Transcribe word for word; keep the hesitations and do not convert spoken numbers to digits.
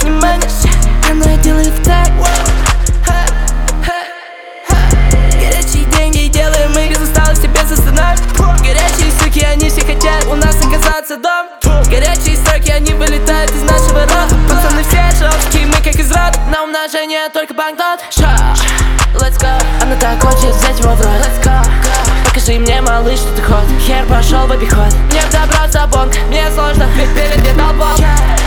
внимание. Она делает так. Горячие деньги делаем мы без усталости, без остановки. Горячие суки, они все хотят у нас оказаться дом. Горячие строки, они вылетают из нашего рода. Пацаны все жесткие, мы как из рода. На умножение только банкнот. Let's go. Она так хочет взять его в рот. Let's go. Покажи мне, малыш, что ты хочешь. Хер пошел в обиход. Мне добраться бонг, мне сложно, ведь перед мне толпом.